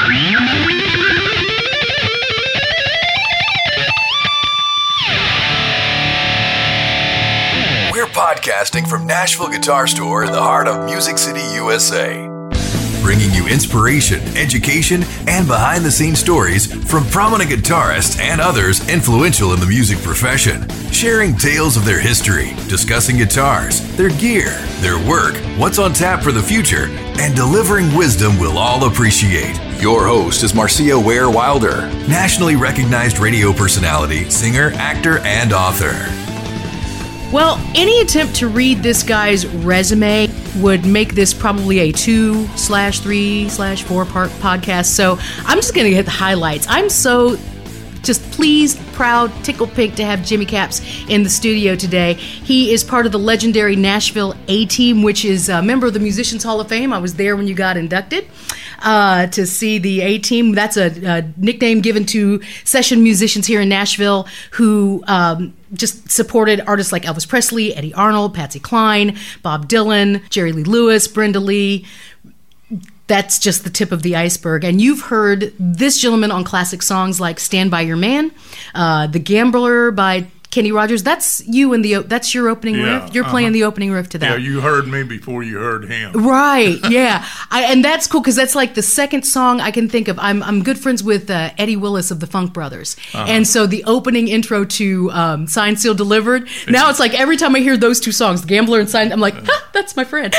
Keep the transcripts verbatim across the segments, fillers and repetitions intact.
We're podcasting from Nashville Guitar Store in the heart of Music City, U S A. Bringing you inspiration, education, and behind-the-scenes stories from prominent guitarists and others influential in the music profession. Sharing tales of their history, discussing guitars, their gear, their work, what's on tap for the future, and delivering wisdom we'll all appreciate. Your host is Marcia Ware Wilder, nationally recognized radio personality, singer, actor, and author. Well, any attempt to read this guy's resume would make this probably a two slash three slash four part podcast. So I'm just going to hit the highlights. I'm so just pleased, proud, tickled pink to have Jimmy Capps in the studio today. He is part of the legendary Nashville A-Team, which is a member of the Musicians Hall of Fame. I was there when you got inducted uh, to see the A-Team. That's a, a nickname given to session musicians here in Nashville who um, just supported artists like Elvis Presley, Eddie Arnold, Patsy Cline, Bob Dylan, Jerry Lee Lewis, Brenda Lee. That's just the tip of the iceberg. And you've heard this gentleman on classic songs like Stand By Your Man, uh, The Gambler by Kenny Rogers. That's you in the, that's your opening yeah, riff. You're uh-huh. playing the opening riff to that. Yeah, you heard me before you heard him. Right, yeah. I, and that's cool because that's like the second song I can think of. I'm I'm good friends with uh, Eddie Willis of the Funk Brothers. Uh-huh. And so the opening intro to um, Signed, Sealed, Delivered, now it's like every time I hear those two songs, The Gambler and Signed, I'm like, ah, that's my friend.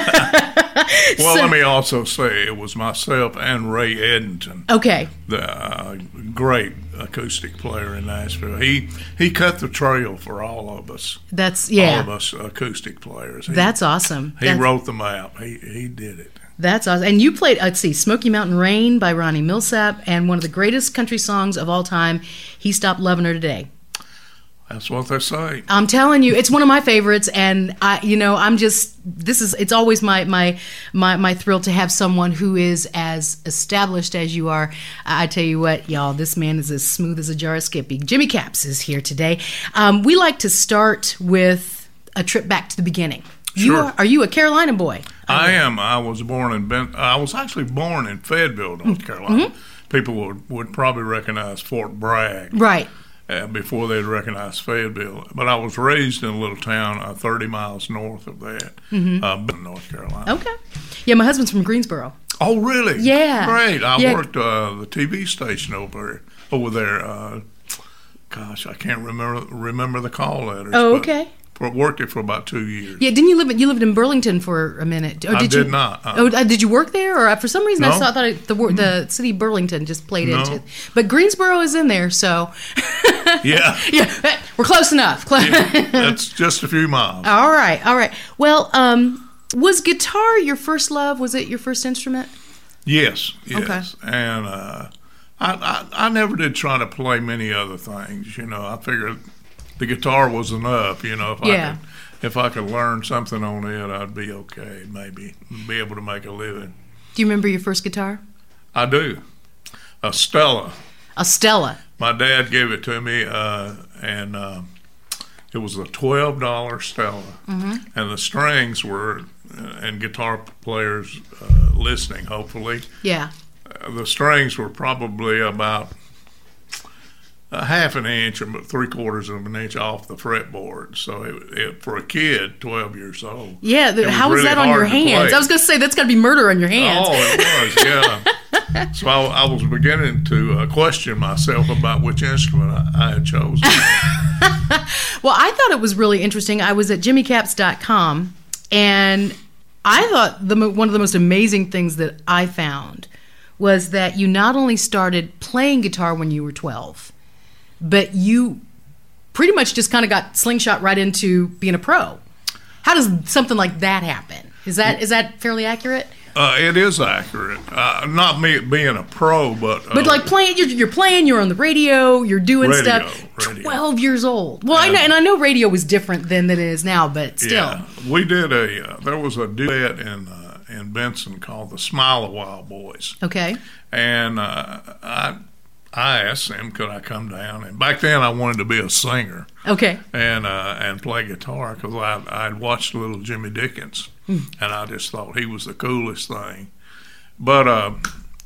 Well, so, let me also say it was myself and Ray Eddington. Okay. The uh, great acoustic player in Nashville. He he cut the trail for all of us. That's yeah. All of us acoustic players. He, that's awesome. He that's, wrote the map. He he did it. That's awesome. And you played, let's see, Smoky Mountain Rain by Ronnie Millsap, and one of the greatest country songs of all time, He Stopped Loving Her Today. That's what they say. I'm telling you, it's one of my favorites, and I, you know, I'm just, this is, it's always my my my my thrill to have someone who is as established as you are. I tell you what, y'all, this man is as smooth as a jar of Skippy. Jimmy Capps is here today. Um, we like to start with a trip back to the beginning. You Sure. are, are you a Carolina boy? I am. I was born in Ben. I was actually born in Fayetteville, North Carolina. Mm-hmm. People would, would probably recognize Fort Bragg. Right. Uh, before they'd recognize Fayetteville. But I was raised in a little town uh, thirty miles north of that, mm-hmm. uh, North Carolina. Okay. Yeah, my husband's from Greensboro. Oh, really? Yeah. Great. I yeah. worked uh, the T V station over, over there. Uh, gosh, I can't remember remember the call letters. Oh, okay. For, worked it for about two years. Yeah, didn't you live? You lived in Burlington for a minute. Or did I did you, not. Uh, oh, uh, did you work there, or uh, for some reason no. I saw, thought it, the the city of Burlington just played no. into it. But Greensboro is in there, so yeah, yeah, we're close enough. yeah, that's just a few miles. All right, all right. Well, um, was guitar your first love? Was it your first instrument? Yes, yes, okay. and uh, I, I I never did try to play many other things. You know, I figured the guitar was enough. You know, if yeah. I could. If I could learn something on it, I'd be okay, maybe, be able to make a living. Do you remember your first guitar? I do. A Stella. A Stella. My dad gave it to me, uh, and uh, it was a twelve dollar Stella. Mm-hmm. And the strings were, uh, and guitar players uh, listening, hopefully. Yeah. Uh, the strings were probably about a half an inch or three quarters of an inch off the fretboard. So it, it, for a kid, twelve years old. Yeah, the, was how was really that on your hands? play. I was going to say, that's got to be murder on your hands. Oh, it was, yeah. So I, I was beginning to uh, question myself about which instrument I, I had chosen. Well, I thought it was really interesting. I was at jimmy capps dot com, and I thought the one of the most amazing things that I found was that you not only started playing guitar when you were twelve, but you pretty much just kind of got slingshot right into being a pro. How does something like that happen? Is that is that fairly accurate? Uh, it is accurate. Uh, not me being a pro, but uh, but like playing, you're, you're playing, you're on the radio, you're doing radio, stuff. Radio. Twelve years old. Well, I know, and I know radio was different then than it is now, but still. Yeah, we did a. Uh, there was a duet in uh, in Benson called the Smile of Wild Boys. Okay. And uh, I. I asked him, could I come down? And back then, I wanted to be a singer. Okay. And uh, and play guitar because I I'd watched little Jimmy Dickens, mm. and I just thought he was the coolest thing. But uh,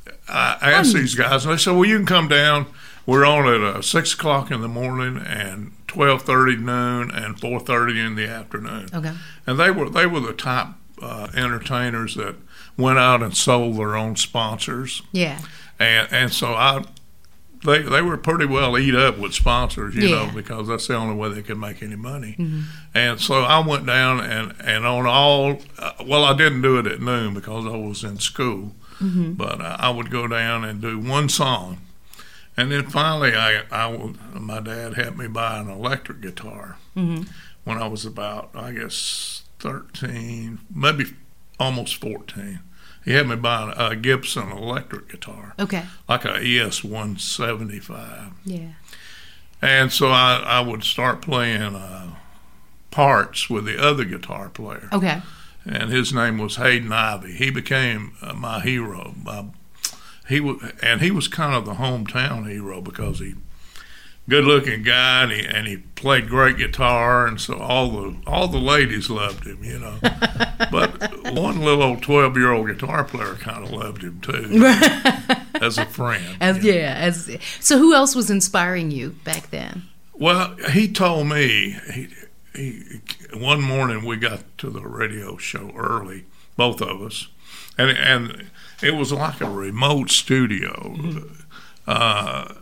I asked these guys, and they said, well, you can come down. We're on at uh, six o'clock in the morning and twelve thirty noon and four thirty in the afternoon. Okay. And they were they were the top uh, entertainers that went out and sold their own sponsors. Yeah. And and so I, they they were pretty well eat up with sponsors, you Yeah. know, because that's the only way they could make any money. Mm-hmm. And so I went down and, and on all, uh, well, I didn't do it at noon because I was in school, Mm-hmm. but uh, I would go down and do one song. And then finally, I, I would, my dad helped me buy an electric guitar Mm-hmm. when I was about, I guess, thirteen, maybe almost fourteen. He had me buy a Gibson electric guitar, Okay. like a E S one seventy-five. Yeah. And so I, I would start playing uh, parts with the other guitar player. Okay. And his name was Hayden Ivey. He became uh, my hero. Uh, he w- and he was kind of the hometown hero because he good-looking guy, and he, and he played great guitar, and so all the all the ladies loved him, you know. But one little old twelve-year-old guitar player kind of loved him too, as a friend. As you know. yeah, as so, who else was inspiring you back then? Well, he told me he, he one morning we got to the radio show early, both of us, and and it was like a remote studio. Mm-hmm. Uh,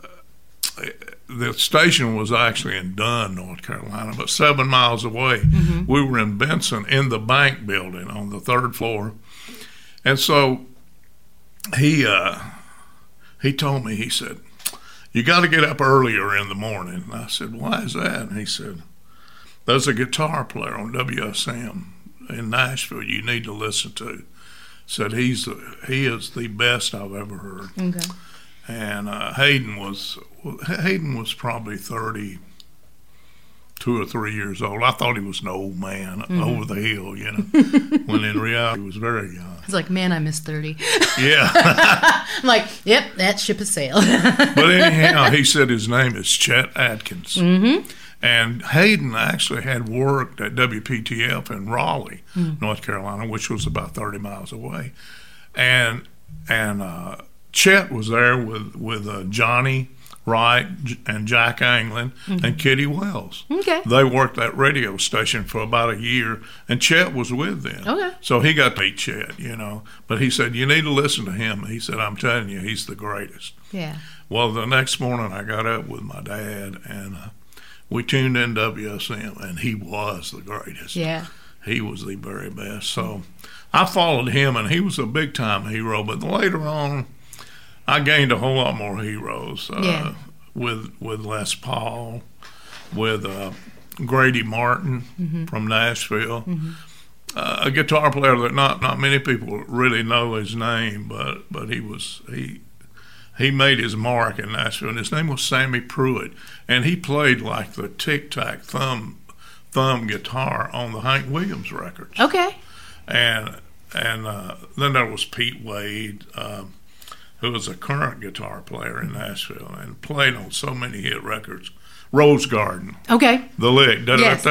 the station was actually in Dunn, North Carolina, but seven miles away. Mm-hmm. We were in Benson in the bank building on the third floor. And so he uh, he told me, he said, you got to get up earlier in the morning. And I said, why is that? And he said, there's a guitar player on W S M in Nashville you need to listen to. Said he's the, he is the best I've ever heard. Okay. And uh, Hayden was Hayden was probably thirty-two or three years old. I thought he was an old man mm-hmm. over the hill, you know, when in reality he was very young. He's like, man, I miss thirty. Yeah. I'm like, yep, that ship has sailed. But anyhow, he said his name is Chet Atkins. Mm-hmm. And Hayden actually had worked at W P T F in Raleigh, mm. North Carolina, which was about thirty miles away. And and uh, Chet was there with, with uh, Johnny Wright and Jack Anglin mm-hmm. and Kitty Wells. Okay. They worked that radio station for about a year, and Chet was with them. Okay. So he got to meet Chet, you know. But he said, you need to listen to him. He said, I'm telling you, he's the greatest. Yeah. Well, the next morning I got up with my dad, and uh, we tuned in W S M, and he was the greatest. Yeah. He was the very best. So I followed him, and he was a big-time hero. But later on, I gained a whole lot more heroes uh, yeah. with with Les Paul, with uh, Grady Martin mm-hmm. from Nashville, mm-hmm. uh, a guitar player that not, not many people really know his name, but but he was he he made his mark in Nashville, and his name was Sammy Pruitt, and he played like the tic-tac thumb thumb guitar on the Hank Williams records. Okay. And and uh, then there was Pete Wade, uh, who was a current guitar player in Nashville and played on so many hit records. Rose Garden. Okay. The lick. Yes.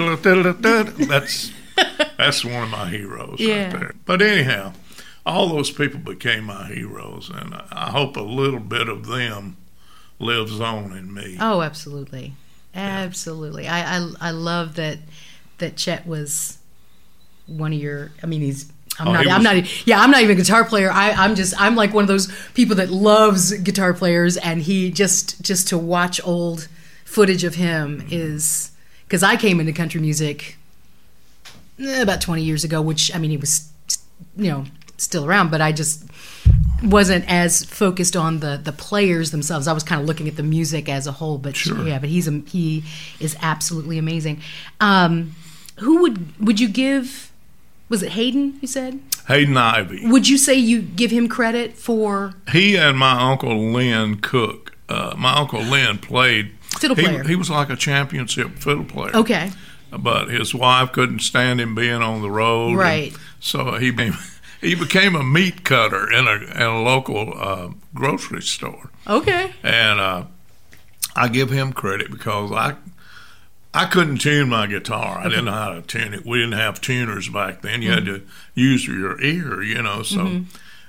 That's that's one of my heroes yeah. right there. But anyhow, all those people became my heroes, and I hope a little bit of them lives on in me. Oh, absolutely. Absolutely. Yeah. I, I I love that that Chet was one of your, I mean, he's I'm oh, not. was, I'm not. Yeah, I'm not even a guitar player. I, I'm just. I'm like one of those people that loves guitar players, and he just just to watch old footage of him mm-hmm. is because I came into country music eh, about twenty years ago, which I mean he was, you know, still around, but I just wasn't as focused on the the players themselves. I was kind of looking at the music as a whole. But sure. yeah, but he's a, he is absolutely amazing. Um, who would would you give? Was it Hayden, you said? Hayden Ivey. Would you say you give him credit for... He and my Uncle Lynn Cook. Uh, my Uncle Lynn played... Fiddle he, player. He was like a championship fiddle player. Okay. But his wife couldn't stand him being on the road. Right. So he became, he became a meat cutter in a, in a local uh, grocery store. Okay. And uh, I give him credit because I... I couldn't tune my guitar. I didn't know how to tune it. We didn't have tuners back then. You mm-hmm. had to use your ear, you know. So, mm-hmm.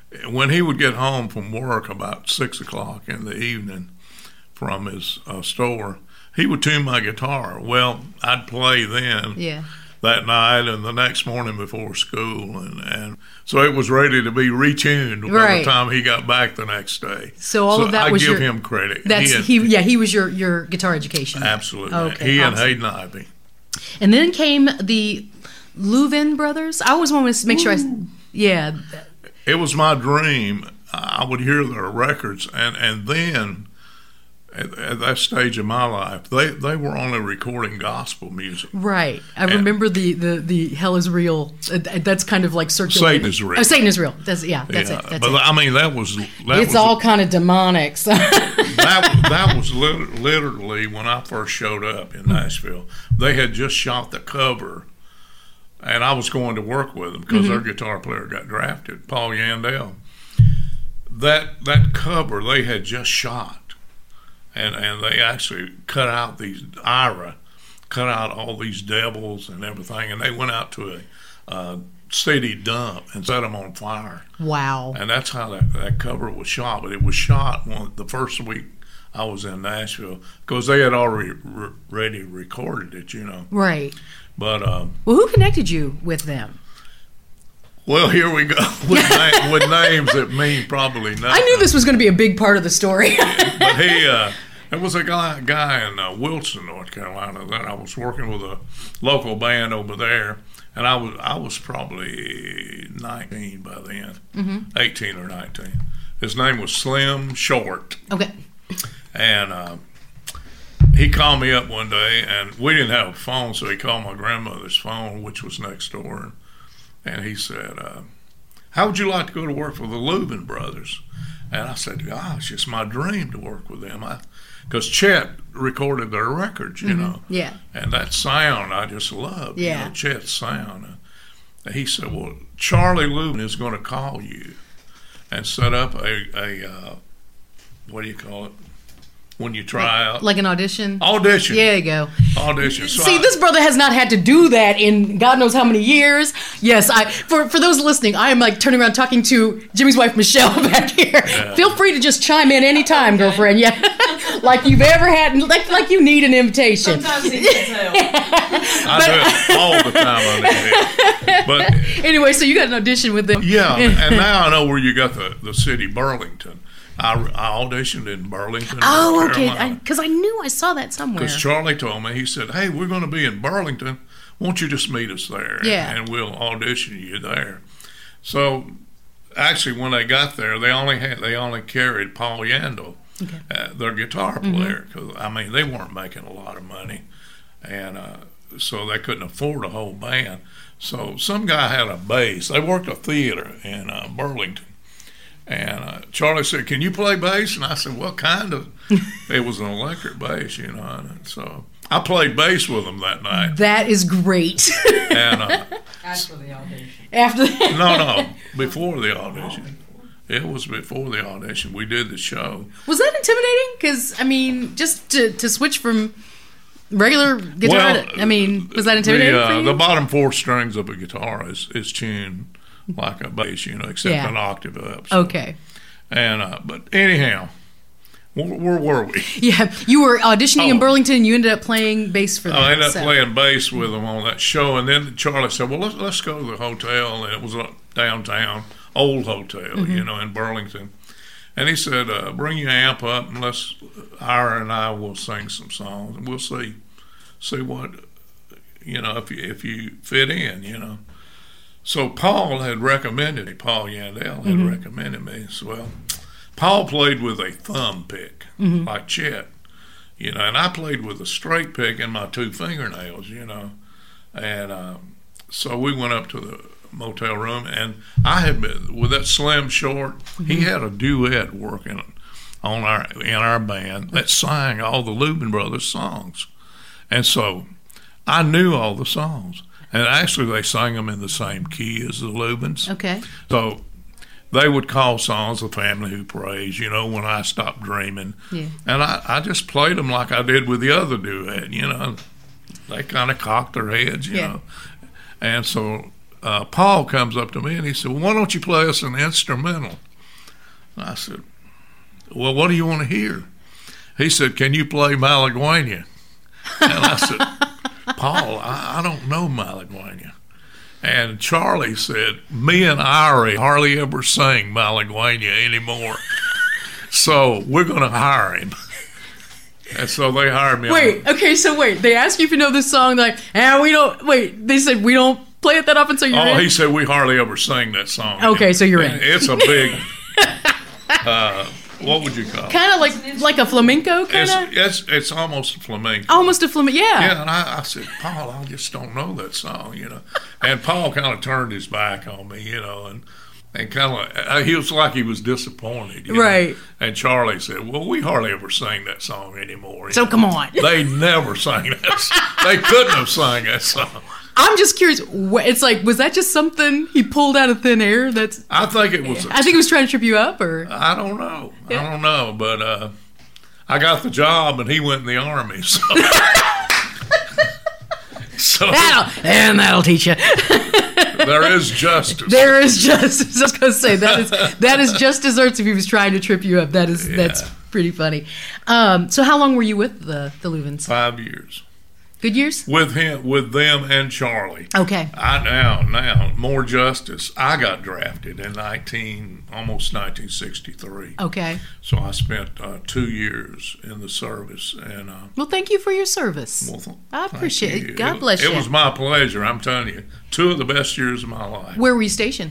when he would get home from work about six o'clock in the evening from his uh, store, he would tune my guitar. Well, I'd play then Yeah. that night and the next morning before school, and, and so it was ready to be retuned by Right. the time he got back the next day. So all of that I was give your- him credit. That's had- he, yeah. He was your, your guitar education. absolutely. Okay, he and awesome. Hayden Ivey. And then came the Louvin brothers. I always want to make sure I, yeah, It was my dream. I would hear their records, and, and then at, at that stage of my life, they, they were only recording gospel music. right. I remember the, the, the Hell is Real. Uh, That's kind of like circulating. Satan is real. Oh, Satan is real. That's yeah. That's yeah, it. That's but it. I mean that was that It's was, all kind of demonic. So. that that was lit- literally when I first showed up in Nashville. They had just shot the cover, and I was going to work with them because Mm-hmm. their guitar player got drafted, Paul Yandell. That that cover they had just shot, and and they actually cut out these Ira, cut out all these devils and everything, and they went out to a uh, city dump and set them on fire. Wow. And that's how that, that cover was shot. But it was shot one, the first week I was in Nashville because they had already re- ready recorded it, you know. Right. But, um, Well, who connected you with them? well, here we go with, na- with names that mean probably nothing. I knew this was going to be a big part of the story. But he, uh, there was a guy, guy in uh, Wilson, North Carolina, that I was working with a local band over there. And I was I was probably nineteen by then, mm-hmm. eighteen or nineteen. His name was Slim Short. Okay. And uh, he called me up one day, and we didn't have a phone, so he called my grandmother's phone, which was next door. And he said, uh, how would you like to go to work for the Louvin brothers? And I said, gosh, it's my dream to work with them. Because Chet recorded their records, you mm-hmm. know. Yeah. And that sound I just loved, yeah. you know, Chet's sound. And he said, well, Charlie Louvin is going to call you and set up a, a uh, what do you call it, when you try out? Like an audition? Audition. There you go. Audition. So See, I, this brother has not had to do that in God knows how many years. Yes, I for for those listening, I am like turning around talking to Jimmy's wife, Michelle, back here. Yeah. Feel free to just chime in anytime, okay. girlfriend. Yeah. Like you've ever had, like like you need an invitation. Sometimes he needs help. I do it all the time. I need it. But anyway, so you got an audition with them. yeah, and now I know where you got the, the city Burlington. I, I auditioned in Burlington. Oh, okay. Because I, I knew I saw that somewhere. Because Charlie told me, he said, hey, we're going to be in Burlington. Won't you just meet us there? Yeah. And we'll audition you there. So actually, when they got there, they only had they only carried Paul Yandell, okay. uh, their guitar player. Because mm-hmm. I mean, they weren't making a lot of money, and uh, so they couldn't afford a whole band. So some guy had a bass. They worked a theater in uh, Burlington. And uh, Charlie said, can you play bass? And I said, well, kind of. It was an electric bass, you know. And so I played bass with them that night. That is great. And uh, After the audition. After the- No, no, before the audition. It was before the audition. We did the show. Was that intimidating? Because, I mean, just to, to switch from regular guitar, well, to, I mean, was that intimidating the, uh, for you? The bottom four strings of a guitar is, is tuned like a bass, you know, except yeah. an octave up. So. Okay. And uh, but anyhow, where, where were we? Yeah, you were auditioning oh. in Burlington, and you ended up playing bass for them. I ended up so. playing bass with them on that show, and then Charlie said, well, let's, let's go to the hotel, and it was a downtown, old hotel, mm-hmm. you know, in Burlington. And he said, uh, bring your amp up, and let's, Ira and I will sing some songs, and we'll see, see what, you know, if you, if you fit in, you know. So Paul had recommended me, Paul Yandell had mm-hmm. recommended me as well. Paul played with a thumb pick, mm-hmm. like Chet, you know, and I played with a straight pick and my two fingernails, you know. And uh, so we went up to the motel room, and I had been, with that Slim Short, mm-hmm. he had a duet working on our in our band that sang all the Louvin Brothers songs. And so I knew all the songs. And actually, they sang them in the same key as the Louvins. Okay. So they would call songs "The Family Who Prays," you know, When I Stopped Dreaming. Yeah. And I, I just played them like I did with the other duet, you know. They kind of cocked their heads, you yeah. know. And so uh, Paul comes up to me and he said, well, why don't you play us an instrumental? And I said, well, what do you want to hear? He said, can you play Malaguena? And I said, Paul, I, I don't know Malaguena. And Charlie said, me and Irie hardly ever sing Malaguena anymore. So we're going to hire him. And so they hired me. Wait, on. okay, so wait. They asked you if you know this song. Like, and we don't, wait, they said we don't play it that often, so you're Oh, in? he said we hardly ever sing that song. Okay, so you're in. And it's a big, uh, what would you call it? Kind of like like a flamenco, kind It's, of? it's, it's almost a flamenco. Almost a flamenco, yeah. Yeah, and I, I said, Paul, I just don't know that song, you know. And Paul kind of turned his back on me, you know, and and kind of uh, he was like he was disappointed, you know. Right. And Charlie said, well, we hardly ever sing that song anymore. you So know. come on. They never sang that song. They couldn't have sang that song. I'm just curious. wh- It's like, was that just something he pulled out of thin air? That's. I think it was. I think he was trying to trip you up, or I don't know. Yeah. I don't know, but uh, I got the job, and he went in the Army. So, so that'll and that'll teach you. there is justice. There is just. I was gonna say that is that is just desserts if he was trying to trip you up. That is that's Yeah. pretty funny. Um, so how long were you with the the Luvens? Five years Good years. with him, with them, and Charlie. Okay. I now now more justice. I got drafted in nineteen almost nineteen sixty three. Okay. So I spent uh, two years in the service, and uh, Well, thank you for your service. well, th- I thank appreciate you. it. God bless it you. was my pleasure. I'm telling you, two of the best years of my life. Where were you stationed?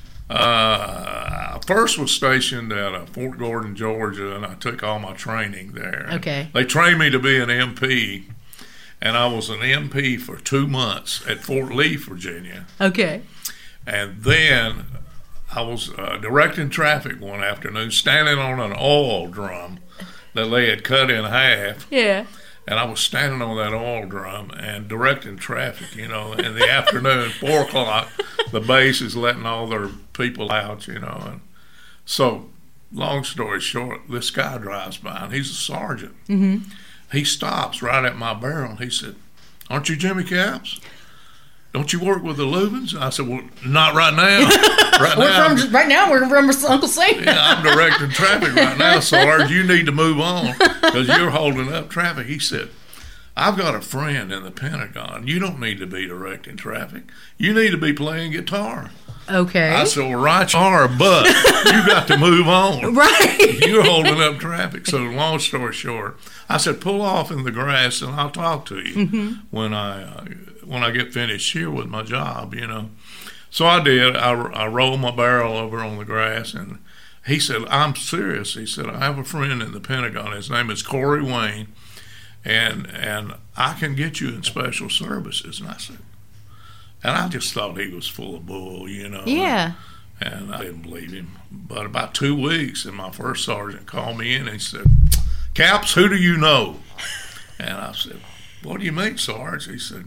Uh, I first was stationed at uh, Fort Gordon, Georgia, and I took all my training there. Okay. They trained me to be an M P, and I was an M P for two months at Fort Lee, Virginia. Okay. And then I was uh, directing traffic one afternoon, standing on an oil drum that they had cut in half. Yeah. And I was standing on that oil drum and directing traffic, you know, in the afternoon, four o'clock, the base is letting all their people out, you know. And so, long story short, this guy drives by, and he's a sergeant. Mm-hmm. He stops right at my barrel, and he said, aren't you Jimmy Capps? Don't you work with the Lubens? I said, well, not right now. Right We're now, from right now. We're from Uncle Sam. yeah, I'm directing traffic right now, Sarge. You need to move on because you're holding up traffic. He said, I've got a friend in the Pentagon. You don't need to be directing traffic. You need to be playing guitar. Okay. I said, well, right you are, but you got to move on. Right. You're holding up traffic. So long story short, I said, pull off in the grass and I'll talk to you Mm-hmm. when I uh, when I get finished here with my job, you know. So I did. I, I rolled my barrel over on the grass, and he said, I'm serious. He said, I have a friend in the Pentagon. His name is Corey Wayne, and and I can get you in special services. And I said, and I just thought he was full of bull, you know. Yeah. And I didn't believe him. But about two weeks, and my first sergeant called me in and he said, Capps, who do you know? And I said, what do you mean, Sarge? He said,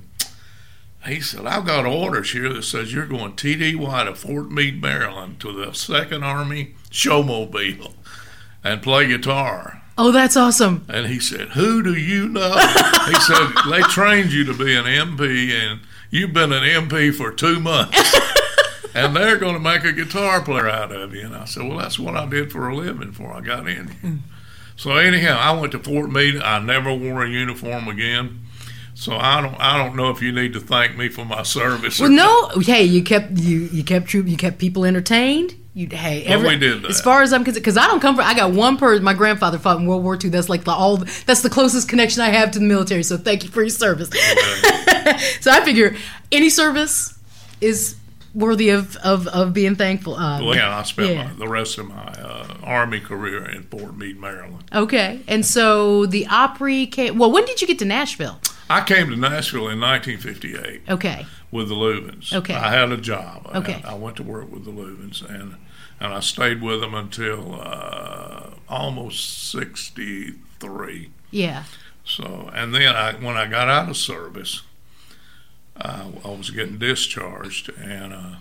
he said, I've got orders here that says you're going T D Y to Fort Meade, Maryland, to the Second Army Showmobile and play guitar. Oh, that's awesome. And he said, who do you know? He said, they trained you to be an M P, and you've been an M P for two months. And they're going to make a guitar player out of you. And I said, well, that's what I did for a living before I got in here. So anyhow, I went to Fort Meade. I never wore a uniform again. So I don't, I don't know if you need to thank me for my service. Well, or no. Hey, you kept you you kept troop. You kept people entertained. You hey. Well, Every, we did that. As far as I'm concerned, because I don't come from. I got one person. My grandfather fought in World War Two. That's like the all. That's the closest connection I have to the military. So thank you for your service. So I figure any service is worthy of, of, of being thankful. Um, Well, yeah, I spent yeah. My, the rest of my uh, Army career in Fort Meade, Maryland. Okay, and so the Opry came. Well, when did you get to Nashville? I came to Nashville in nineteen fifty-eight. Okay. With the Lubens. Okay. I had a job. I, Okay. had, I went to work with the Lubens, and and I stayed with them until uh, almost sixty-three. Yeah. So, and then I, when I got out of service, uh, I was getting discharged, and uh,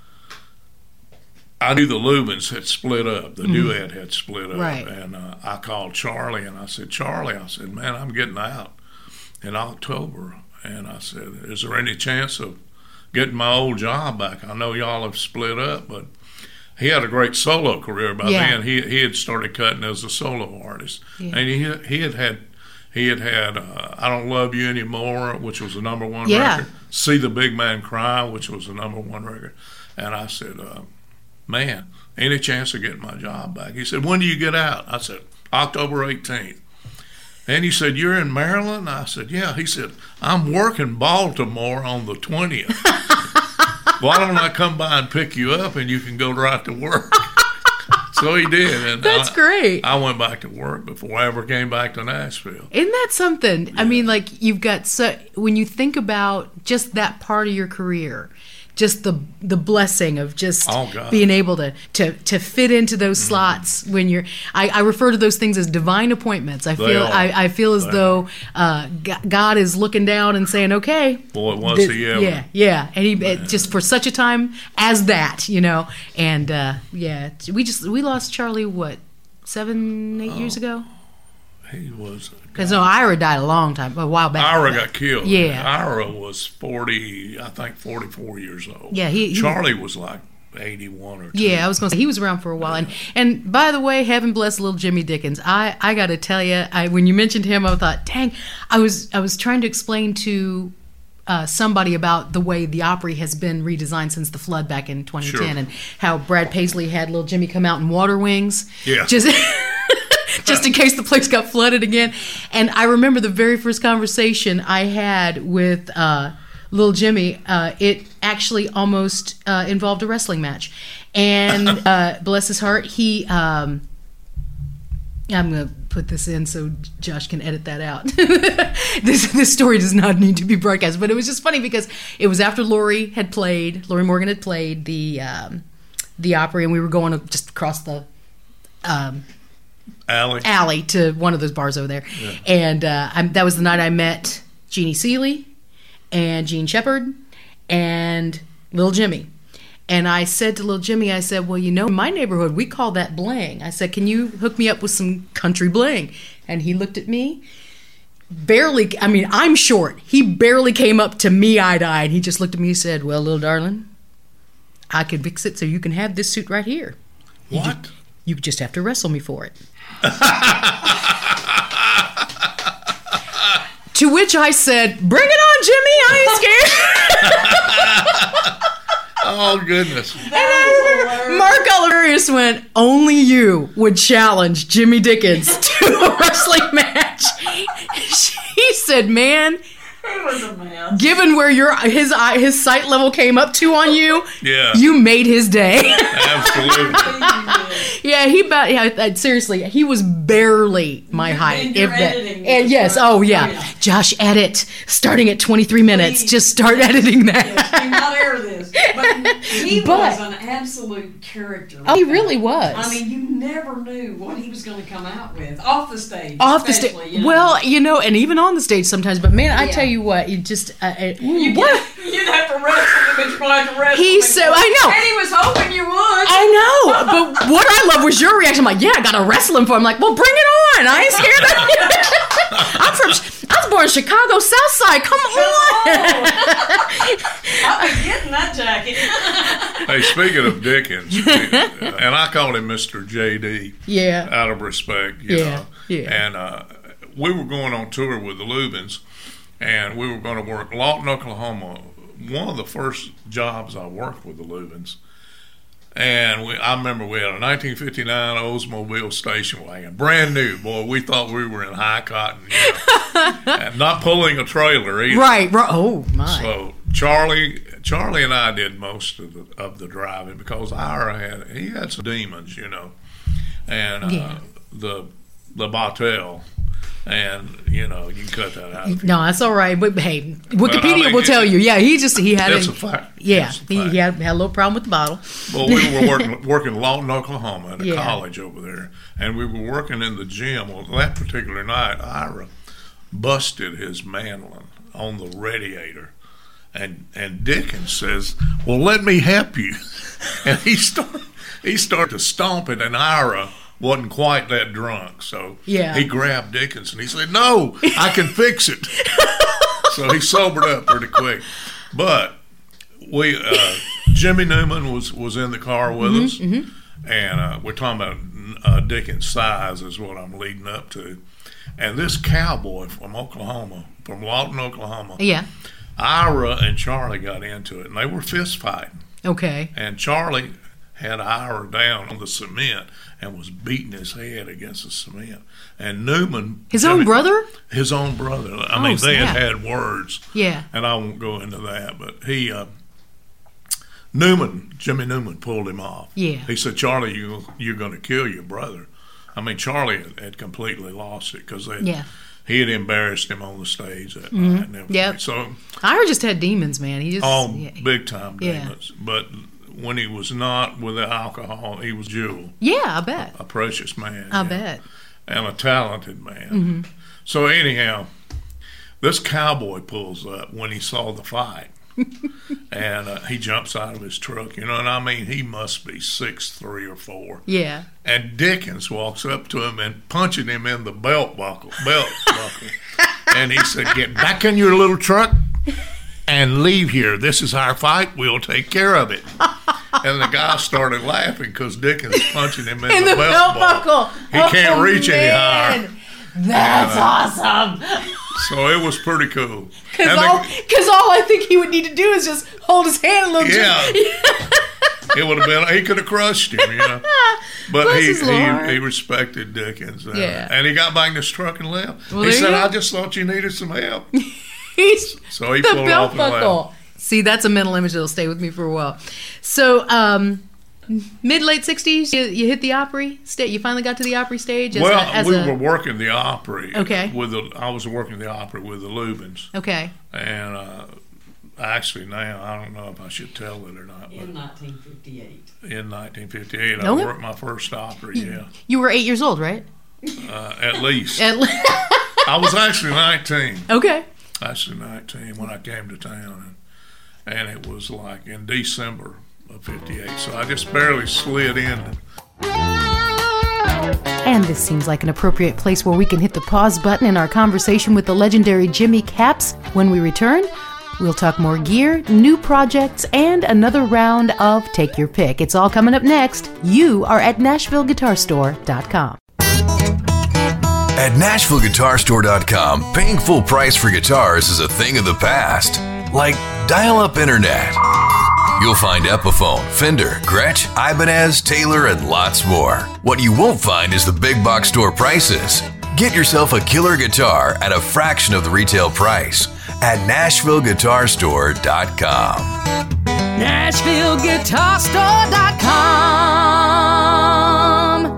I knew the Lubens had split up. The duet had split up. Right. And uh, I called Charlie, and I said, Charlie, I said, man, I'm getting out in October. And I said, is there any chance of getting my old job back. I know y'all have split up, but he had a great solo career by Yeah. then. He he had started cutting as a solo artist, Yeah. and he he had had he had had uh, I Don't Love You Anymore, which was the number one Yeah. record. See the Big Man Cry, which was the number one record. And I said, uh, man, any chance of getting my job back? He said, when do you get out? I said, October eighteenth. And he said, you're in Maryland? I said, yeah. He said, I'm working Baltimore on the twentieth. Why don't I come by and pick you up and you can go right to work? So he did. And That's I, great. I went back to work before I ever came back to Nashville. Isn't that something? I mean, like, you've got so when you think about just that part of your career, just the the blessing of just Oh, God. being able to, to to fit into those slots when you're. I, I refer to those things as divine appointments. I They feel are. I, I feel as They though uh, G- God is looking down and saying, "Okay, Boy, was this- he ever. yeah, yeah," and he it, just for such a time as that, you know, and uh, yeah, we just we lost Charlie what seven eight years ago. He was. Because no, Ira died a long time, a while back. Ira got killed. Yeah. Ira was forty, I think forty-four years old. Yeah, he- he- Charlie was like eighty-one or two. Yeah, I was going to say he was around for a while, and and by the way, heaven bless little Jimmy Dickens. I I got to tell you, I when you mentioned him, I thought, dang, I was I was trying to explain to uh, somebody about the way the Opry has been redesigned since the flood back in twenty ten, Sure. and how Brad Paisley had little Jimmy come out in water wings. Yeah. Just. Just in case the place got flooded again. And I remember the very first conversation I had with uh, little Jimmy. Uh, it actually almost uh, involved a wrestling match. And uh, bless his heart, he... Um, I'm going to put this in so Josh can edit that out. this this story does not need to be broadcast. But it was just funny because it was after Lori had played, Lori Morgan had played the, um, the Opry, and we were going to just across the... Um, Allie. alley to one of those bars over there. Yeah. And uh, I, that was the night I met Jeannie Seeley and Gene Shepard and Little Jimmy. And I said to Little Jimmy, I said, well, you know, in my neighborhood, we call that bling. I said, can you hook me up with some country bling? And he looked at me, barely, I mean, I'm short. He barely came up to me eye to eye. And he just looked at me and said, well, little darling, I can fix it so you can have this suit right here. What? You just have to wrestle me for it. To which I said, bring it on, Jimmy. I ain't scared. Oh, goodness. And Mark Oliverius went, only you would challenge Jimmy Dickens to a wrestling match. He said, man, It was a mess. given where your his eye- his sight level came up to on you, Yeah. you made his day. Absolutely. Yeah, he about yeah. uh, Seriously, he was barely my And height, you're if that. editing And this, yes, right? oh yeah. Oh, yeah. Josh, edit starting at twenty-three minutes. Please. Just start editing that. Yes, do not air this. But he But- was an absolute character. Oh, he with really that. was. I mean, you never knew what he was going to come out with off the stage. Off the especially, stage, you know. well, you know, and even on the stage sometimes. But man, I Yeah. tell you what, you just uh, uh, You what You'd have to wrestle him, but you're going to have to wrestle He's him. so- I know. And he was hoping you would. I know. But what I love was your reaction. I'm like, yeah, I gotta wrestle him for. I'm like, well, bring it on. I ain't scared of you. I'm from. I was born in Chicago South Side. Come on. I'll be getting that jacket. Hey, speaking of Dickens, and I called him Mister J D Yeah. out of respect, you Yeah, know. yeah. And uh, we were going on tour with the Lubins, and we were going to work Lawton, Oklahoma. One of the first jobs I worked with the Lubins. And we, I remember we had a nineteen fifty-nine Oldsmobile station wagon, brand new. Boy, we thought we were in high cotton, you know, and not pulling a trailer either. Right. Right. Oh my. So Charlie, Charlie and I did most of the of the driving because Ira had he had some demons, you know, and uh, Yeah. the the Bartell, and you know you can cut that out. if you- No, that's all right. But hey, Wikipedia I mean, will tell it- you. Yeah, he just he had That's a, a fact. Yeah, That's a he, fact. he had, had a little problem with the bottle. Well, we were working working Lawton, Oklahoma, at a Yeah. college over there, and we were working in the gym. Well, that particular night, Ira busted his mandolin on the radiator, and and Dickens says, "Well, let me help you," and he started he started to stomp it, and Ira wasn't quite that drunk, so Yeah. he grabbed Dickens and he said, "No, I can fix it." So he sobered up pretty quick, but we uh, Jimmy Newman was, was in the car with mm-hmm, us, mm-hmm. and uh, we're talking about uh, Dickens' size is what I'm leading up to. And this cowboy from Oklahoma, from Lawton, Oklahoma, yeah, Ira and Charlie got into it, and they were fist fighting. Okay. And Charlie had Ira down on the cement and was beating his head against the cement. And Newman... His Jimmy, own brother? His own brother. I Oh, mean, they snap. had had words. Yeah. And I won't go into that, but he... Uh, Newman, Jimmy Newman pulled him off. Yeah. He said, Charlie, you, you're going to kill your brother. I mean, Charlie had, had completely lost it because Yeah. he had embarrassed him on the stage that Mhm. night and everything. Yep. So, Ira just had demons, man. He just... all yeah. big time Yeah. demons. But when he was not with the alcohol, he was Jewel, Yeah, I bet. a precious man. I yeah, bet. And a talented man. Mm-hmm. So anyhow, this cowboy pulls up when he saw the fight. And uh, he jumps out of his truck, you know, and I mean, he must be six, three or four. Yeah. And Dickens walks up to him and punching him in the belt buckle, belt buckle. And he said, get back in your little truck and leave here. This is our fight. We'll take care of it. And the guy started laughing because Dickens punching him in, In the, the belt, belt buckle. He can't Oh, reach any higher. man. That's awesome. So it was pretty cool. Because And the- all, 'cause all I think he would need to do is just hold his hand a little. Yeah. Just, It would have been, he could have crushed him, you know. But Bless he, his Lord. he he respected Dickens. Uh, Yeah. And he got back in his truck and left. Well, he there you said, go. I just thought you needed some help. He's So he the pulled belt off and buckle. left. See, that's a mental image that'll stay with me for a while. So, um, mid late sixties, you, you hit the Opry stage. You finally got to the Opry stage. As Well, a, as we a, were working the Opry. Okay. With the, I was working the Opry with the Lubins. Okay. And uh, actually now, I don't know if I should tell it or not. But In nineteen fifty-eight. in nineteen fifty-eight, I Okay. worked my first Opry, yeah. You were eight years old, right? Uh, at least. At le- I was actually nineteen. okay. Actually nineteen when I came to town. And, and it was like in December of fifty-eight. So I just barely slid in. And this seems like an appropriate place where we can hit the pause button in our conversation with the legendary Jimmy Capps. When we return, we'll talk more gear, new projects, and another round of Take Your Pick. It's all coming up next. You are at Nashville Guitar Store dot com. At Nashville Guitar Store dot com, paying full price for guitars is a thing of the past. Like dial-up internet. You'll find Epiphone, Fender, Gretsch, Ibanez, Taylor, and lots more. What you won't find is the big box store prices. Get yourself a killer guitar at a fraction of the retail price at Nashville Guitar Store dot com. Nashville Guitar Store dot com.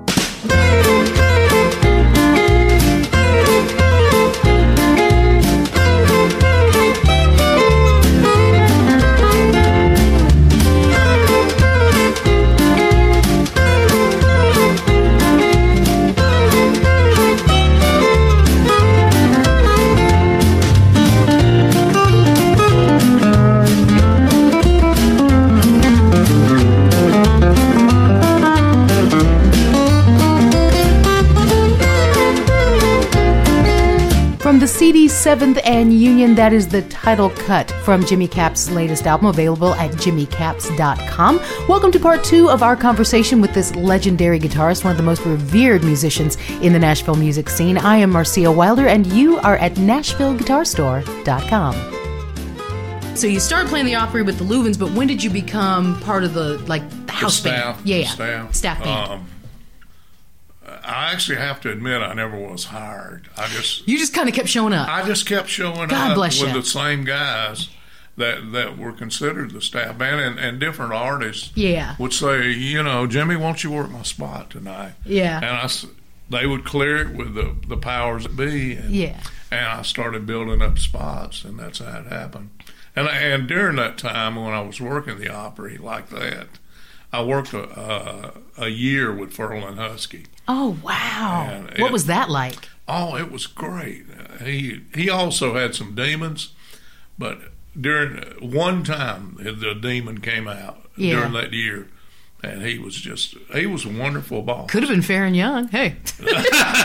From the C D's seventh and Union, that is the title cut from Jimmy Capps' latest album, available at Jimmy Capps dot com. Welcome to part two of our conversation with this legendary guitarist, one of the most revered musicians in the Nashville music scene. I am Marcia Wilder, and you are at Nashville Guitar Store dot com. So you started playing the Opry with the Lubins, but when did you become part of the, like, the house staff, band? Yeah, yeah. staff. Staff band. Um, I actually have to admit I never was hired. I just you just kind of kept showing up. I just kept showing God up bless with you. the same guys that that were considered the staff band, and, and different artists Yeah. would say, you know, Jimmy, won't you work my spot tonight? Yeah. And I, s- they would clear it with the, the powers that be. And, Yeah. And I started building up spots, and that's how it happened. And I, and during that time when I was working the Opry like that, I worked a, a, a year with Ferlin Husky. Oh, wow. And What it- was that like? Oh, it was great. Uh, he he also had some demons, but during one time the demon came out Yeah. during that year, and he was just he was a wonderful boss. Could have been fair and young. Hey.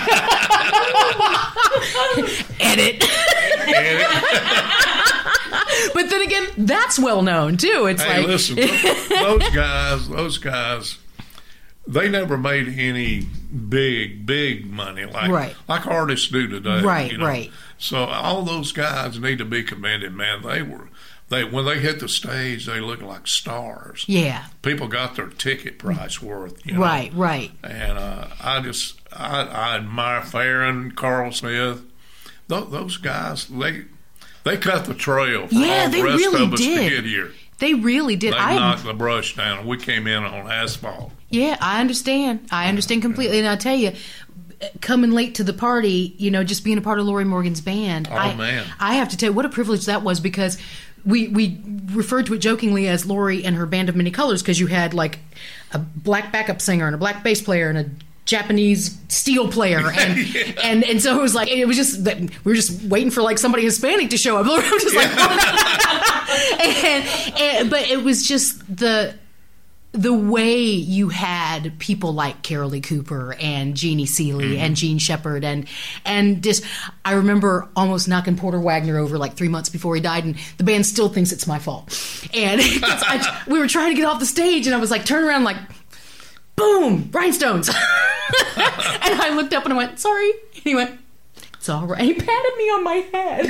Edit. But then again, that's well known too. It's hey, like, listen, those guys, those guys, they never made any big, big money like right. like artists do today. Right, you know? right. So all those guys need to be commended, man. They were, they when they hit the stage, they looked like stars. Yeah. People got their ticket price worth. You know? Right, right. And uh, I just, I, I admire Farron, Carl Smith. Th- those guys, they they cut the trail for Yeah, all they the rest really of us did. to get here. They really did. They I knocked the brush down, and we came in on asphalt. Yeah, I understand. I understand completely. And I tell you, coming late to the party, you know, just being a part of Lorrie Morgan's band. Oh, I, man. I have to tell you, what a privilege that was, because we, we referred to it jokingly as Lorrie and her band of many colors, because you had like a black backup singer and a black bass player and a Japanese steel player, and yeah. and and so it was like, it was just that we were just waiting for like somebody Hispanic to show up. We were just like, and, and but it was just the the way you had people like Carolee Cooper and Jeannie Seeley mm-hmm. and Gene Shepard, and and just I remember almost knocking Porter Wagner over like three months before he died, and the band still thinks it's my fault. And I, we were trying to get off the stage, and I was like, turn around, like, boom, rhinestones. And I looked up and I went, sorry. And he went, it's all right. He patted me on my head.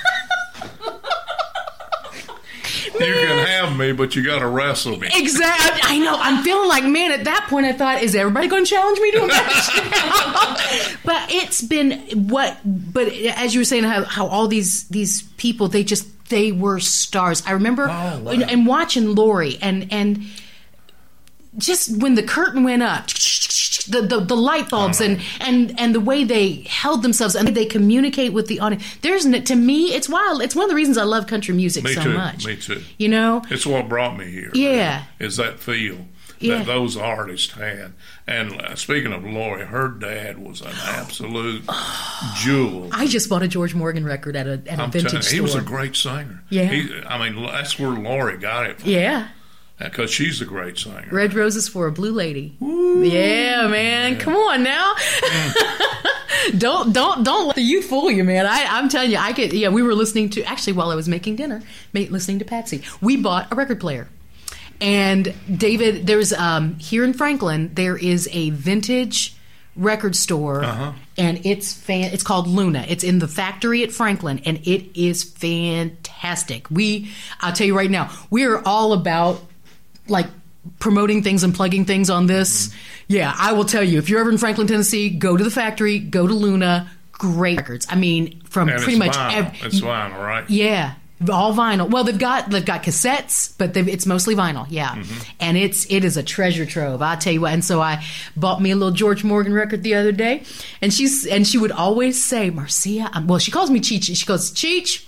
You can have me, but you got to wrestle me. Exactly. I know. I'm feeling like, man, at that point I thought, is everybody going to challenge me to a match? But it's been what, but as you were saying, how, how all these, these people, they just, they were stars. I remember oh, wow. and, and watching Lorrie, and, and just when the curtain went up, the, the, the light bulbs and, and, and the way they held themselves and they communicate with the audience. There's, to me, it's wild. It's one of the reasons I love country music me so too, much. Me too. You know? It's what brought me here. Yeah. Really, is that feel yeah. that those artists had. And uh, speaking of Lorrie, her dad was an absolute jewel. I just bought a George Morgan record at a, at a I'm vintage telling you, store. he was a great singer. Yeah. He, I mean, that's where Lorrie got it from. Yeah. Because she's a great singer. Red Roses for a Blue Lady. Ooh, yeah, man. Yeah. Come on now. Mm. don't don't don't let the youth fool you, man. I, I'm telling you, I could. Yeah, we were listening to actually while I was making dinner, listening to Patsy. We bought a record player, and David, there's um here in Franklin there is a vintage record store, uh-huh. and it's fan. It's called Luna. It's in the factory at Franklin, and it is fantastic. We, I'll tell you right now, we are all about, like, promoting things and plugging things on this. Mm-hmm. Yeah, I will tell you, if you're ever in Franklin, Tennessee, go to the factory, go to Luna. Great records. I mean, from and pretty much vinyl. Ev- it's vinyl, right? Yeah, all vinyl. Well, they've got they've got cassettes, but it's mostly vinyl. Yeah, mm-hmm. And it's it is a treasure trove. I tell you what. And so I bought me a little George Morgan record the other day, and she's and she would always say, Marcia. I'm, well, she calls me Cheech. She goes, Cheech.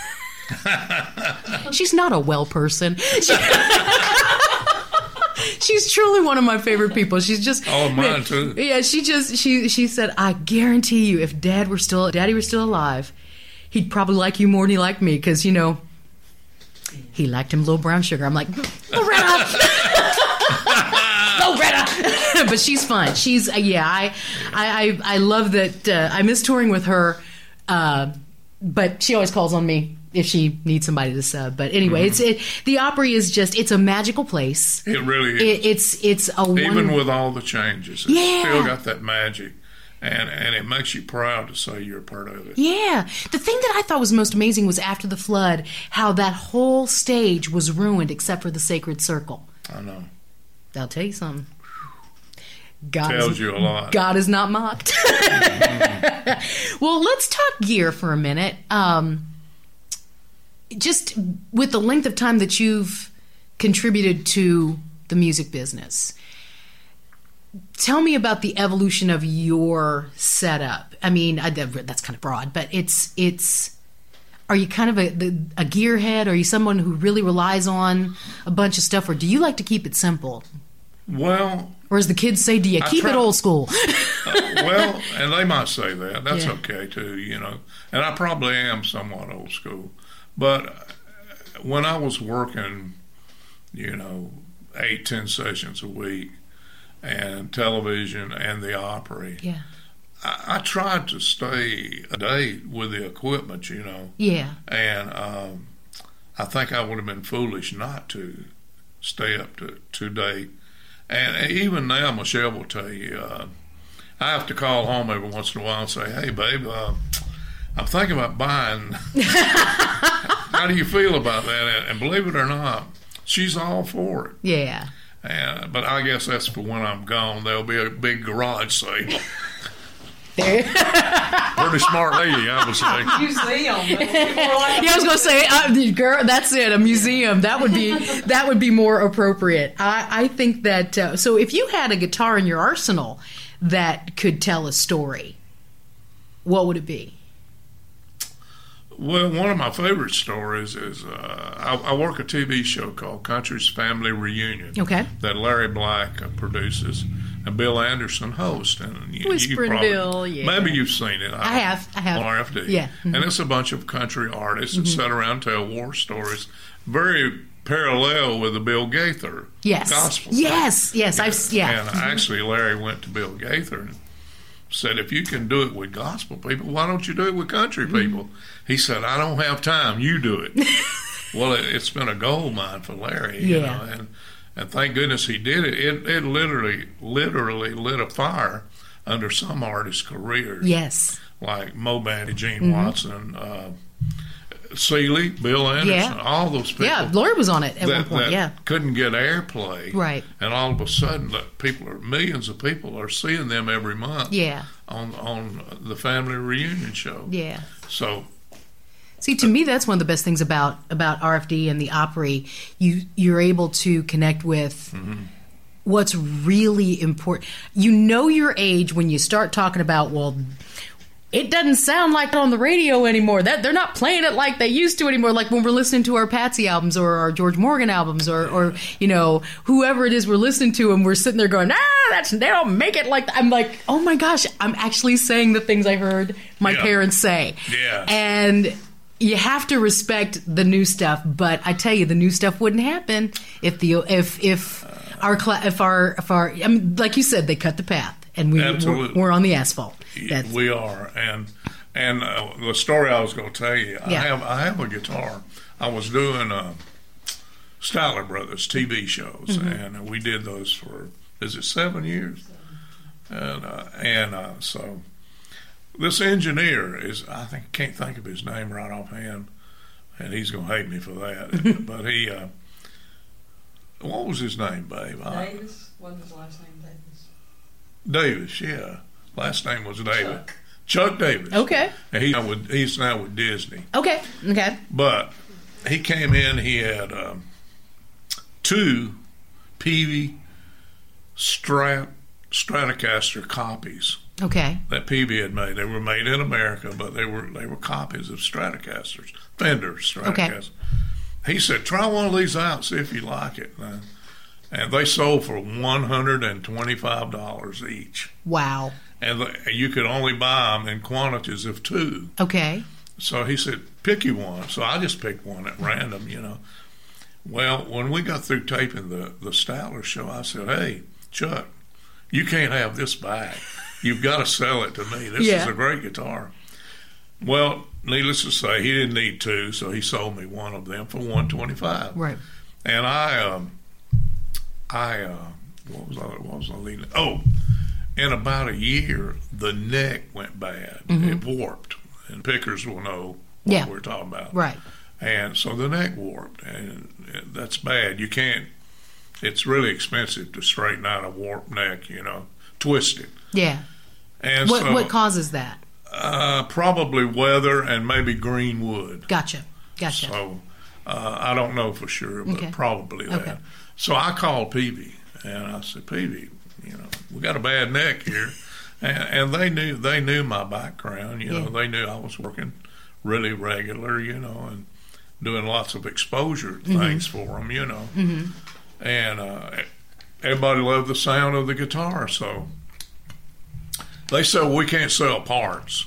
She's not a well person. She, she's truly one of my favorite people. She's just oh mine too. Yeah, she just she she said, I guarantee you, if Dad were still Daddy were still alive, he'd probably like you more than he liked me, because you know he liked him little brown sugar. I'm like, Loretta, Loretta. But she's fun. She's uh, yeah. I I I, I love that. Uh, I miss touring with her, uh, but she always calls on me if she needs somebody to sub. But anyway, mm-hmm. it's it, the Opry is just, it's a magical place. It really is. It, it's it's a even one, with all the changes, it's yeah. still got that magic, and and it makes you proud to say you're a part of it. Yeah. The thing that I thought was most amazing was after the flood, how that whole stage was ruined except for the Sacred Circle. I know. I'll tell you something. God tells is, you a lot. God is not mocked. Mm-hmm. Well, let's talk gear for a minute. Um, just with the length of time that you've contributed to the music business, tell me about the evolution of your setup. I mean, I, that's kind of broad, but it's it's. Are you kind of a, a gearhead? Are you someone who really relies on a bunch of stuff, or do you like to keep it simple? Well, or as the kids say, do you keep it old school? uh, well, and they might say that. That's yeah. okay too, you know. And I probably am somewhat old school. But when I was working, you know, eight, ten sessions a week, and television and the Opry, yeah, I, I tried to stay a date with the equipment, you know. Yeah. And um, I think I would have been foolish not to stay up to, to date. And even now, Michelle will tell you, uh, I have to call home every once in a while and say, hey, babe, uh, I'm thinking about buying. How do you feel about that? And believe it or not, she's all for it. Yeah. And, but I guess that's for when I'm gone. There'll be a big garage sale. Pretty smart lady, I would say. Museum. Yeah, I was going to say, uh, girl, that's it, a museum. That would be that would be more appropriate. I, I think that, uh, so if you had a guitar in your arsenal that could tell a story, what would it be? Well, one of my favorite stories is uh, I, I work a T V show called Country's Family Reunion. Okay. That Larry Black uh, produces and Bill Anderson hosts. And you, Whispering you probably, Bill, yeah. Maybe you've seen it. I have. I have. On R F D. Yeah. Mm-hmm. And it's a bunch of country artists that sit around and tell war stories. Very parallel with the Bill Gaither yes. gospel. Yes. Yes. I've. Yeah. And actually, Larry went to Bill Gaither and said, if you can do it with gospel people, why don't you do it with country people? Mm-hmm. He said, I don't have time. You do it. Well, it, it's been a gold mine for Larry. You yeah. know, and and thank goodness he did it. It it literally literally lit a fire under some artists' careers. Yes. Like Mo Bandy, Gene mm-hmm. Watson, uh, Seeley, Bill Anderson, yeah. all those people. Yeah, Lori was on it at that, one point. That yeah. couldn't get airplay. Right. And all of a sudden, that people are millions of people are seeing them every month. Yeah. On on the family reunion show. Yeah. So. See, to me, that's one of the best things about, about R F D and the Opry. You, you're able to connect with mm-hmm. what's really important. You know your age when you start talking about, well, it doesn't sound like it on the radio anymore. That they're not playing it like they used to anymore. Like when we're listening to our Patsy albums or our George Morgan albums or, or you know, whoever it is we're listening to, and we're sitting there going, ah, that's they don't make it like that. I'm like, oh my gosh, I'm actually saying the things I heard my yeah. parents say. Yeah. And you have to respect the new stuff, but I tell you, the new stuff wouldn't happen if the if if our cla- if our if our I mean, like you said, they cut the path, and we we're, we're on the asphalt. That's, we are, and and uh, the story I was going to tell you, yeah. I have I have a guitar. I was doing uh, Statler Brothers T V shows, mm-hmm. and we did those for is it seven years, and uh, and uh, so. This engineer is, I think, can't think of his name right offhand, and he's going to hate me for that. But he, uh, what was his name, babe? Davis? Wasn't his last name Davis? Davis, yeah. Last name was Davis. Chuck, Chuck Davis. Okay. And he, with, he's now with Disney. Okay, okay. But he came in, he had um, two Peavey Strat, Stratocaster copies. Okay. That Peavey had made. They were made in America, but they were they were copies of Stratocasters, Fender Stratocaster. Okay. He said, try one of these out, see if you like it. And, and they sold for one hundred twenty-five dollars each. Wow. And the, you could only buy them in quantities of two. Okay. So he said, pick you one. So I just picked one at random, you know. Well, when we got through taping the, the Statler show, I said, hey, Chuck, you can't have this back. You've got to sell it to me. This yeah. is a great guitar. Well, needless to say, he didn't need two, so he sold me one of them for one hundred twenty-five dollars. Right. And I, um, I, uh, what was I? What was I leading? Oh, in about a year, the neck went bad. Mm-hmm. It warped, and pickers will know what yeah. we're talking about. Right. And so the neck warped, and that's bad. You can't. It's really expensive to straighten out a warped neck. You know, twist it. Yeah. And what so, what causes that? Uh, probably weather and maybe green wood. Gotcha. Gotcha. So uh, I don't know for sure, but okay. probably that. Okay. So I called Peavey and I said, Peavey, you know, we got a bad neck here, and, and they knew they knew my background. You know, yeah. they knew I was working really regular, you know, and doing lots of exposure mm-hmm. things for them, you know, mm-hmm. and uh, everybody loved the sound of the guitar, so. They said, well, we can't sell parts.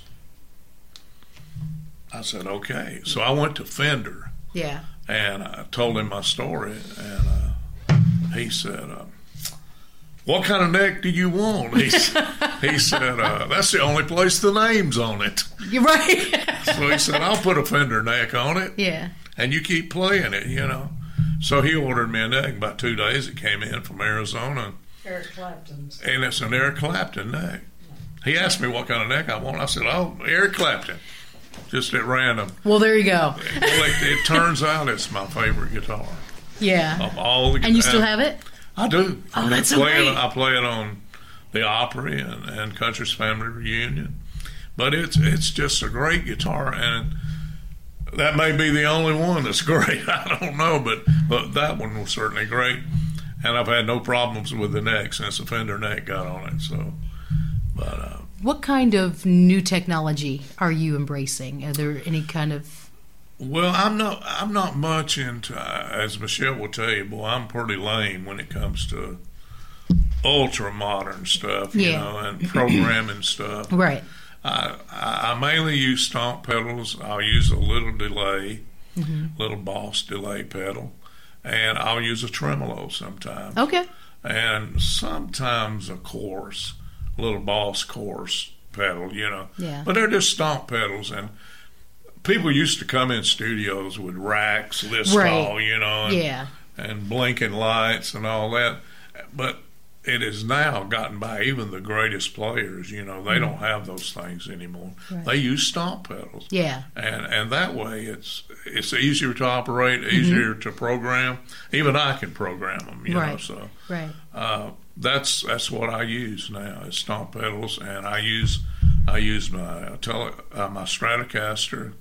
I said, okay. So I went to Fender. Yeah. And I told him my story. And uh, he said, uh, what kind of neck do you want? He, he said, uh, that's the only place the name's on it. You're right. So he said, I'll put a Fender neck on it. Yeah. and you keep playing it, you know. So he ordered me a neck. About two days it came in from Arizona. Eric Clapton's. And it's an Eric Clapton neck. He asked me what kind of neck I want. I said, oh, Eric Clapton. Just at random. Well, there you go. Well, it, it turns out it's my favorite guitar. Yeah. Of all the, and you still have it? I do. Oh, I that's play so great. It, I play it on the Opry and, and Country's Family Reunion. But it's it's just a great guitar, and that may be the only one that's great. I don't know, but, but that one was certainly great. And I've had no problems with the neck since the Fender neck got on it. So, but uh, what kind of new technology are you embracing? Are there any kind of? Well, I'm not. I'm not much into. As Michelle will tell you, boy, I'm pretty lame when it comes to ultra modern stuff, you Yeah. know, and programming stuff. Right. I, I I mainly use stomp pedals. I'll use a little delay, Mm-hmm. little Boss delay pedal, and I'll use a tremolo sometimes. Okay. And sometimes a chorus, a little Boss chorus pedal, you know. Yeah. But they're just stomp pedals, and people used to come in studios with racks, list Right. all, you know, and, Yeah. and blinking lights and all that. But it has now gotten by even the greatest players, you know, they don't have those things anymore. Right. They use stomp pedals. Yeah. And and that way it's it's easier to operate, easier to program. Even I can program them, you know, Right. so Right. uh, that's that's what I use now is stomp pedals, and I use I use my uh, tele, uh, my Stratocaster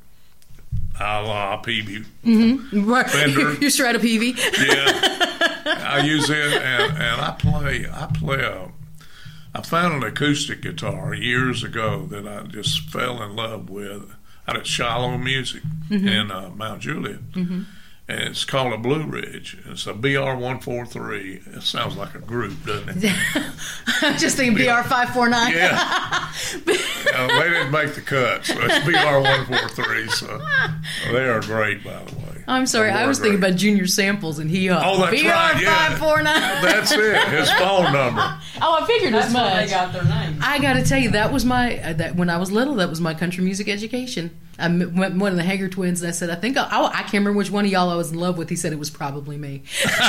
a la P B. Right. Fender. Your Strata P V. Yeah, I use it, and, and I play. I play a. I found an acoustic guitar years ago that I just fell in love with out at Shiloh Music in uh, Mount Juliet, and it's called a Blue Ridge. It's a B R one forty-three. It sounds like a group, doesn't it? I'm just thinking B R five four nine. Yeah. uh, they didn't make the cut, so it's B R one forty-three. So they are great, by the way. I'm sorry. They I are was thinking great. about Junior Samples, and he uh, Oh, that's B R right, yeah. five four nine. That's it. His phone number. Oh, I figured That's as where they much. got their name. I got to tell you, that was my uh, that when I was little, that was my country music education. I met went one of the Hager twins, and I said, I think I, I, I can't remember which one of y'all I was in love with. He said it was probably me.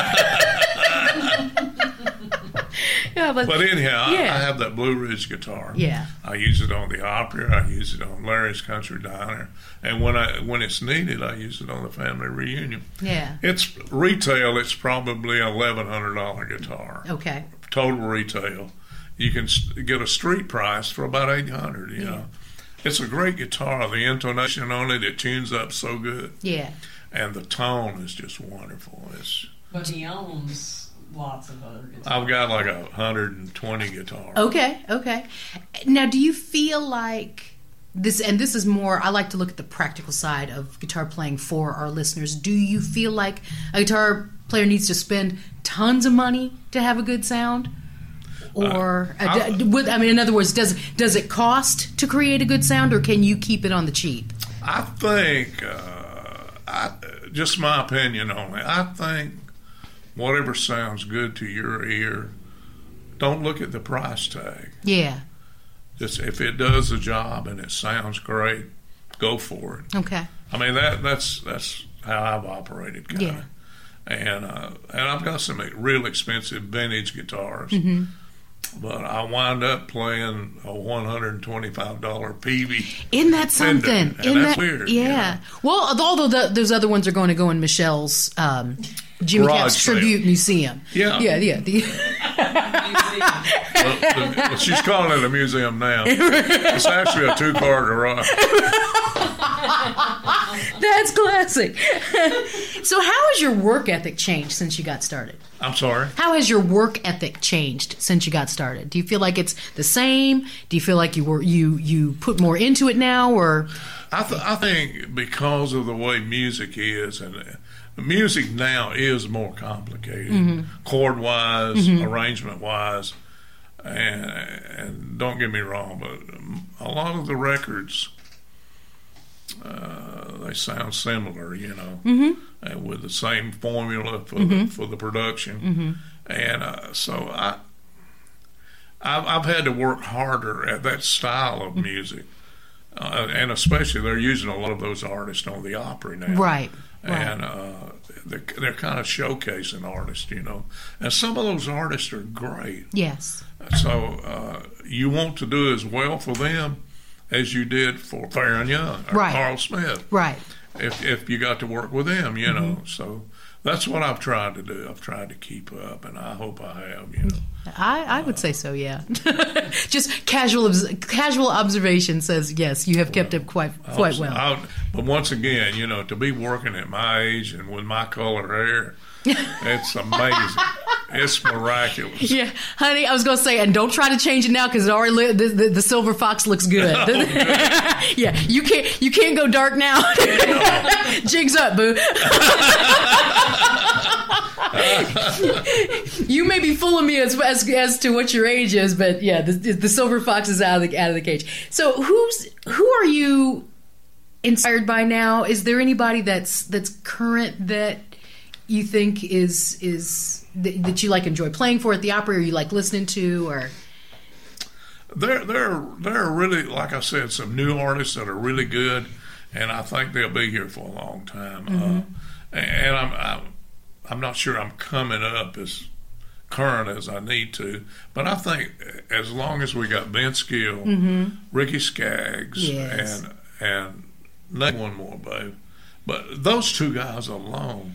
Yeah, but, But anyhow, I, Yeah. I have that Blue Ridge guitar. Yeah. I use it on the Opry. I use it on Larry's Country Diner, and when I when it's needed, I use it on the Family Reunion. yeah, It's retail. It's probably an eleven hundred dollar guitar. okay, Total retail. You can s- get a street price for about eight hundred. You Yeah. know, it's a great guitar. The intonation on it, it tunes up so good, yeah. and the tone is just wonderful. It's But he owns lots of other guitars. I've got like a hundred and twenty guitars. Okay, okay. Now, do you feel like this, and this is more, I like to look at the practical side of guitar playing for our listeners. Do you feel like a guitar player needs to spend tons of money to have a good sound? Or, Uh, uh, d- with, I mean, in other words, does does it cost to create a good sound, or can you keep it on the cheap? I think, uh, I, just my opinion on it, I think whatever sounds good to your ear, don't look at the price tag. Yeah. Just if it does the job and it sounds great, go for it. Okay. I mean, that that's that's how I've operated, kind of. Yeah. And uh, and I've got some real expensive vintage guitars, Mm-hmm. but I wind up playing a one hundred twenty-five dollar P V. Isn't that Fender, something? and Isn't that's that weird, Yeah. you know. Well, although the, those other ones are going to go in Michelle's um, Jimmy Garage Capps sale. Tribute Museum. Yeah. Yeah, yeah. The, Well, the, well, she's calling it a museum now. It's actually a two-car garage. that's classic. So, how has your work ethic changed since you got started? I'm sorry. How has your work ethic changed since you got started? Do you feel like it's the same? Do you feel like you were you you put more into it now, or I, th- I think because of the way music is, and uh, music now is more complicated, Mm-hmm. chord-wise, arrangement-wise, and, and don't get me wrong, but a lot of the records, uh, they sound similar, you know, Mm-hmm. uh, with the same formula for the, for the production, and uh, so I. I've, I've had to work harder at that style of music. Uh, and especially they're using a lot of those artists on the Opry now. right? Right. and uh, they're, they're kind of showcasing artists, you know. And some of those artists are great. Yes. So uh, you want to do as well for them as you did for Faron Young or Right. Carl Smith. Right. If if you got to work with them, you know. Mm-hmm. So that's what I've tried to do. I've tried to keep up, and I hope I have, you know. I, I would say so, yeah. Just casual casual observation says, yes, you have kept well, up quite quite well. I'll, but once again, you know, to be working at my age and with my color hair, it's amazing. It's miraculous. Yeah, honey, I was going to say, and don't try to change it now because it already li- the, the, the silver fox looks good. Oh, good. Yeah, you can't you can't go dark now. Jigs up, boo. You may be fooling me as, as as to what your age is, but yeah, the, the silver fox is out of the out of the cage. So who's who are you inspired by now? Is there anybody that's that's current that you think is is that, that you like enjoy playing for at the opera, or you like listening to, or? There, there, there are really, like I said, some new artists that are really good, and I think they'll be here for a long time. Mm-hmm. Uh, and I'm, I'm, I'm not sure I'm coming up as current as I need to, but I think as long as we got Vince Gill, mm-hmm. Ricky Skaggs, yes. and and name one more, babe. But those two guys alone,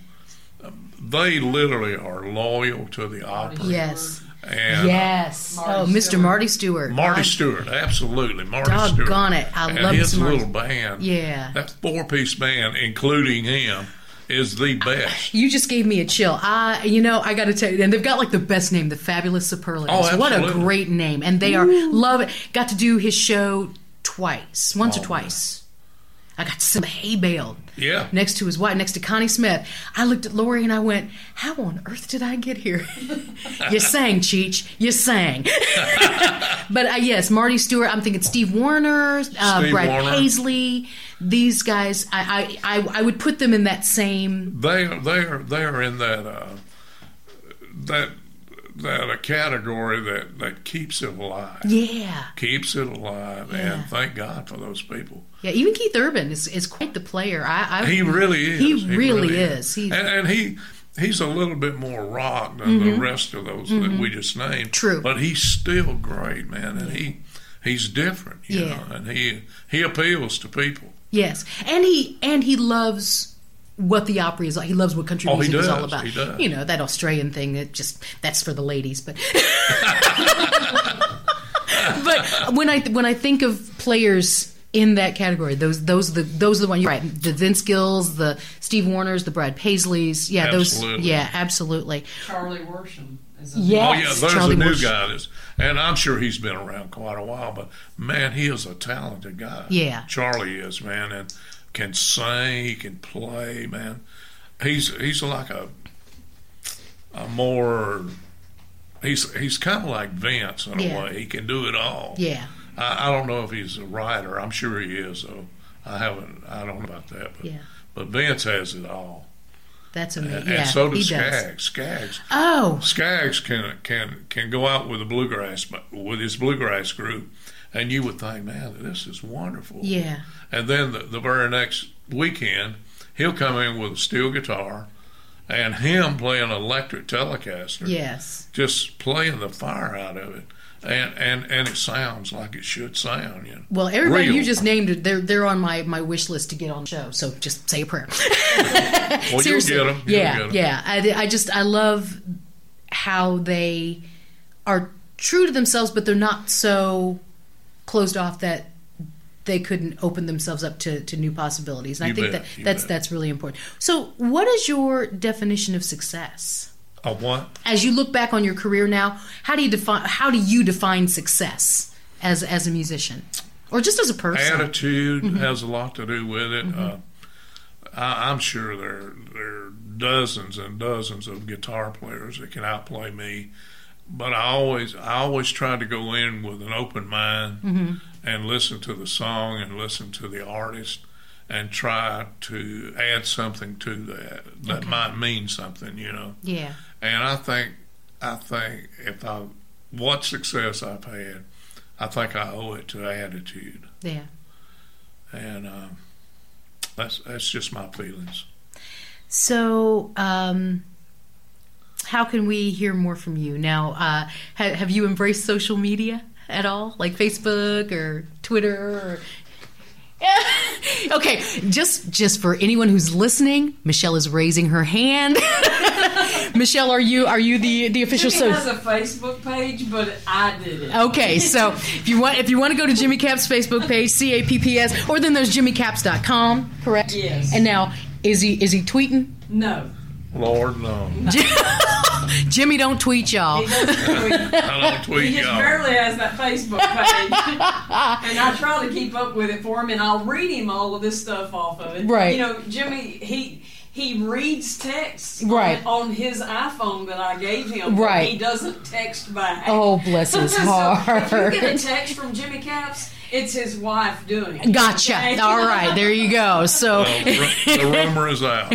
they literally are loyal to the opera. Yes. And yes. Marty oh, Mister Stewart. Marty Stewart. Marty God. Stewart, absolutely. Marty Doggone Stewart. Doggone it. I and love his Marty. little band. Yeah. That four-piece band, including him, is the best. You just gave me a chill. I, you know, I got to tell you, and they've got like the best name, the Fabulous Superlatives. Oh, what a absolutely. great name. And they are, love it. Got to do his show twice, once Oh, or twice. I got to see him hay baled. Yeah. Next to his wife, next to Connie Smith. I looked at Lori and I went, how on earth did I get here? You sang, Cheech. You sang. But uh, yes, Marty Stewart. I'm thinking Steve Warner, uh, Steve Brad Warner. Paisley. These guys, I, I, I, I would put them in that same. They they are they are in that uh, that that a category that, that keeps it alive. Yeah. Keeps it alive, Yeah. and thank God for those people. Yeah, even Keith Urban is, is quite the player. I, I He really is. He, really, is. He's, and, and he he's a little bit more rock than Mm-hmm. the rest of those that we just named. True. But he's still great, man, and he he's different, you Yeah. know, and he he appeals to people. yes, and he and he loves what the opera is like. He loves what country Oh, he music is all does. about. He does. You know, that Australian thing that just that's for the ladies. But but when I when I think of players in that category, those those are the those are the ones. You're right. The Vince Gills, the Steve Warners, the Brad Paisleys. Yeah, Absolutely. those. Yeah, absolutely. Charlie Worsham is a Yeah. Oh Yes, yeah, there's Charlie a new Bush. guy that's, and I'm sure he's been around quite a while, but man, he is a talented guy. Yeah. Charlie is, man, and can sing, he can play, man. He's he's like a a more he's he's kind of like Vince in Yeah. a way. He can do it all. Yeah. I, I don't know if he's a writer. I'm sure he is, though. I haven't. I don't know about that, but Yeah. but Vince has it all, That's and, amazing. and Yeah, so he does does. Skaggs. Skaggs. Oh, Skaggs can can can go out with the bluegrass with his bluegrass group, and you would think, man, this is wonderful. yeah. And then the, the very next weekend, he'll come in with a steel guitar, and him playing an electric Telecaster, Yes. just playing the fire out of it, and and and it sounds like it should sound. You know, Well, everybody Real. you just named it, they're they're on my, my wish list to get on the show. So just say a prayer. Well, Seriously. you'll get 'em. You'll Yeah, get 'em. yeah. I, I just I love how they are true to themselves, but they're not so closed off that they couldn't open themselves up to, to new possibilities. And You I think bet, that you that's bet. that's really important. So, what is your definition of success? Of what? As you look back on your career now, how do you define how do you define success as as a musician, or just as a person? Attitude Mm-hmm. has a lot to do with it. Uh, I, I'm sure there there are dozens and dozens of guitar players that can outplay me, but I always I always try to go in with an open mind Mm-hmm. and listen to the song and listen to the artist and try to add something to that that Okay. might mean something, you know. Yeah. And I think I think if I what success I've had, I think I owe it to attitude. Yeah. And um, that's that's just my feelings. So, um, how can we hear more from you now? Uh, ha- have you embraced social media at all, like Facebook or Twitter? Or okay, just just for anyone who's listening, Michelle is raising her hand. Michelle, are you are you the the official? Jimmy So- has a Facebook page, but I did it. Okay, so if you want if you want to go to Jimmy Capps' Facebook page, C A P P S, or then there's Jimmy Capps dot com, correct? Yes. And now, is he is he tweeting? No. Lord, no. Jimmy don't tweet, y'all. He doesn't tweet. I don't tweet He just y'all. barely has that Facebook page. And I try to keep up with it for him, and I'll read him all of this stuff off of it. Right. You know, Jimmy, he he reads texts Right. on, on his iPhone that I gave him. but Right. He doesn't text back. Oh, bless his So heart. if you get a text from Jimmy Capps, it's his wife doing it. Gotcha. Okay? All right, there you go. So, Well, the, the rumor is out.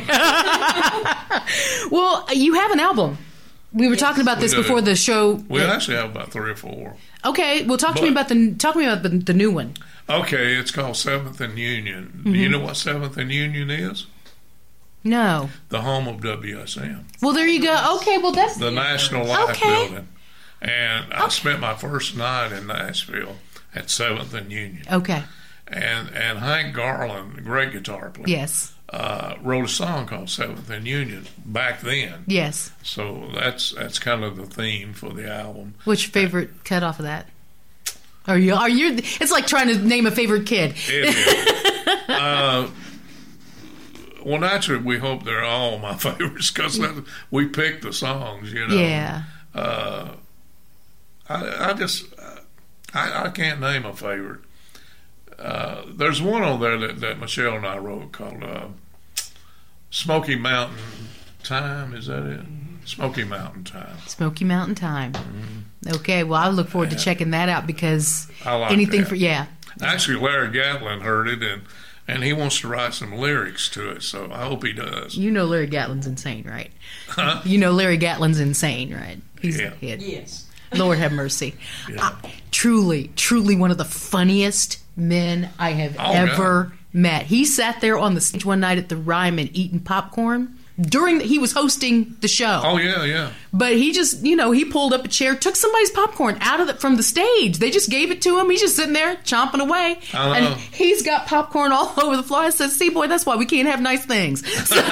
well, you have an album. We were talking about We this do. before the show. We actually have about three or four. Okay, well, talk to me But- about the talk to me about the, the new one. Okay, it's called Seventh and Union. Do you know what Seventh and Union is? No. The home of W S M, Well, there you go. Okay, well, that's the National Life Okay. Building. And I spent my first night in Nashville at Seventh and Union. okay. And and Hank Garland, a great guitar player, Yes. uh, wrote a song called Seventh and Union back then. Yes. So that's that's kind of the theme for the album. What's your favorite cut off of that? Are you? Are you? It's like trying to name a favorite kid. It is. uh, well, naturally, we hope they're all my favorites because we picked the songs, you know. Yeah. Uh, I, I just, I, I can't name a favorite. Uh, there's one on there that, that Michelle and I wrote called uh, Smoky Mountain Time. Is that it? Smoky Mountain Time. Smoky Mountain Time. Okay. Well, I look forward to checking that out because I like anything that. for yeah. Actually, Larry Gatlin heard it, and, and he wants to write some lyrics to it, so I hope he does. You know Larry Gatlin's insane, right? Huh? You know Larry Gatlin's insane, right? He's Yeah. the kid. Yes. Lord have mercy. Yeah. Uh, truly, truly one of the funniest men I have Oh, ever met. He sat there on the stage one night at the Ryman eating popcorn during the, he was hosting the show. Oh, yeah, yeah. But he just, you know, he pulled up a chair, took somebody's popcorn out of the, from the stage. They just gave it to him. He's just sitting there chomping away. I know. And he's got popcorn all over the floor. I said, see, boy, that's why we can't have nice things. So,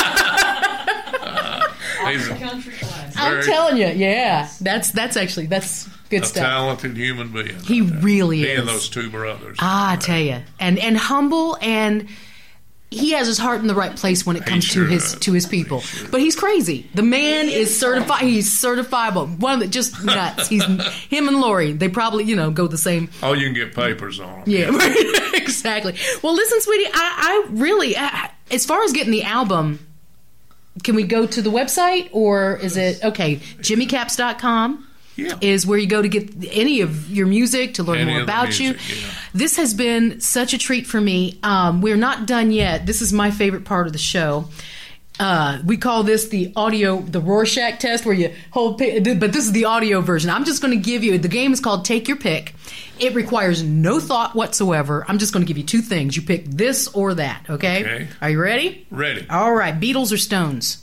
He's Opera a, country class. I'm Very- telling you, yeah. That's that's actually, that's good a stuff. talented human being. He really He is. and those two brothers. Ah, I tell you, and and humble, and he has his heart in the right place when it He comes sure to his does. to his people. He sure But he's crazy. The man He is is certified. He's certifiable. One that just nuts. He's him and Lori. They probably you know go the same. Oh, you can get papers on him. Yeah, right. Exactly. Well, listen, sweetie, I, I really, I, as far as getting the album, can we go to the website or is it okay? Jimmy Capps dot com. Yeah. Is where you go to get any of your music, to learn Any more of the about music, you. yeah. This has been such a treat for me. Um, we're not done yet. This is my favorite part of the show. Uh, we call this the audio, the Rorschach test, where you hold, pi- but this is the audio version. I'm just going to give you, the game is called Take Your Pick. It requires no thought whatsoever. I'm just going to give you two things. You pick this or that, okay? Okay. Are you ready? Ready. All right. Beatles or Stones?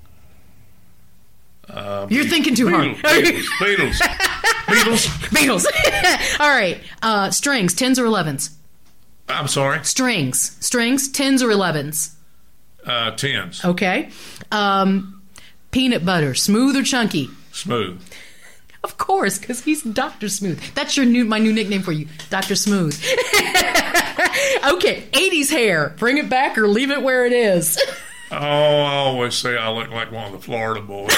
Uh, You're Be- thinking too hard. Beatles. Beatles. Beatles. Beatles. All right. Uh, strings, tens or elevens? I'm sorry. Strings. Strings, tens or elevens? Uh, tens. Okay. Um, peanut butter, smooth or chunky? Smooth. Of course, because he's Doctor Smooth. That's your new, my new nickname for you, Doctor Smooth. Okay, eighties hair. Bring it back or leave it where it is. Oh, I always say I look like one of the Florida boys.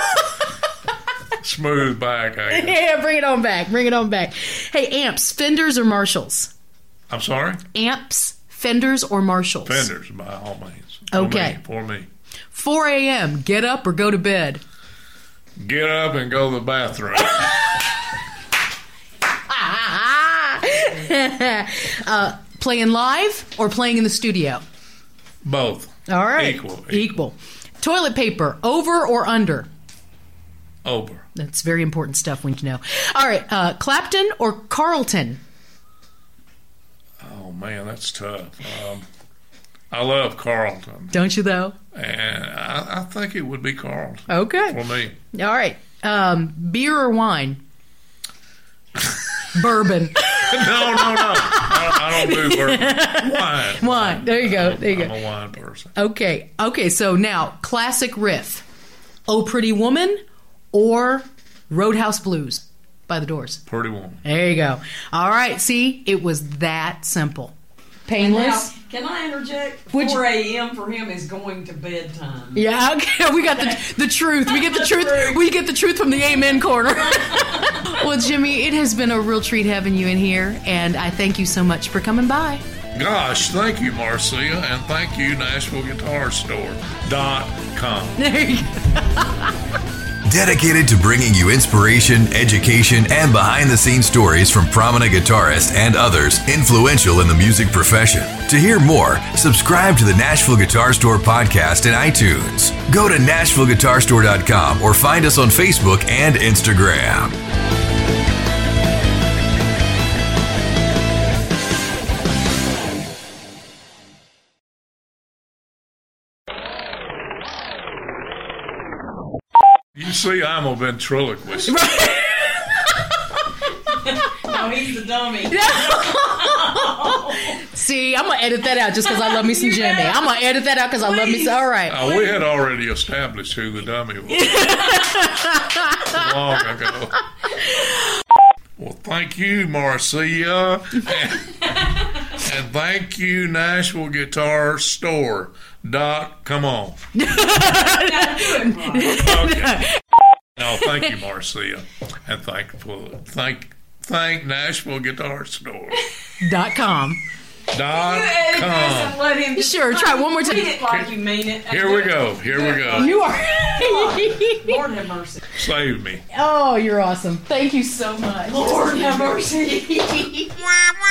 Smooth back, I guess. Yeah, bring it on back. Bring it on back. Hey, amps, Fenders or Marshalls? I'm sorry? Amps, Fenders or Marshalls? Fenders, by all means. For Okay. Me, for me. four a.m., get up or go to bed? Get up and go to the bathroom. uh, playing live or playing in the studio? Both. All right. Equal. Equal. Toilet paper, over or under? Over. That's very important stuff we need to know. All right. Uh, Clapton or Carlton? Oh, man, that's tough. Um, I love Carlton. Don't you, though? And I, I think it would be Carlton. Okay. For me. All right. Um, beer or wine? Bourbon. no, no, no. I, I don't do bourbon. Wine. Wine. There you go. There you I'm go. a wine person. Okay. Okay. So now, classic riff. Oh, Pretty Woman or Roadhouse Blues by the Doors? Pretty Woman. There you go. All right. See, it was that simple. Painless. Now, can I interject? Would you- four a.m. for him is going to bedtime. Yeah, okay. We got the the truth. We get the truth. We get the truth from the Amen corner. Well, Jimmy, it has been a real treat having you in here, and I thank you so much for coming by. Gosh, thank you, Marcia, and thank you, Nashville Guitar Store dot com. There you go. Dedicated to bringing you inspiration, education, and behind-the-scenes stories from prominent guitarists and others influential in the music profession. To hear more, subscribe to the Nashville Guitar Store podcast in iTunes. Go to Nashville Guitar Store dot com or find us on Facebook and Instagram. You see, I'm a ventriloquist. No, he's the dummy. See, I'm going to edit that out just because I love me some Jimmy. I'm going to edit that out because I love me some. All right. Uh, we had already established who the dummy was long ago. Well, thank you, Marcia, and, and thank you, Nashville Guitar Store. Dot, come on. Okay. No, thank you, Marcia, and thank thank thank Nashville Guitar Store. Dot com. Dot com. Let him just Sure, try one more time. Read it like you mean it. Here we go. Here we go. You are. Lord have mercy. Save me. Oh, you're awesome. Thank you so much. Lord have mercy.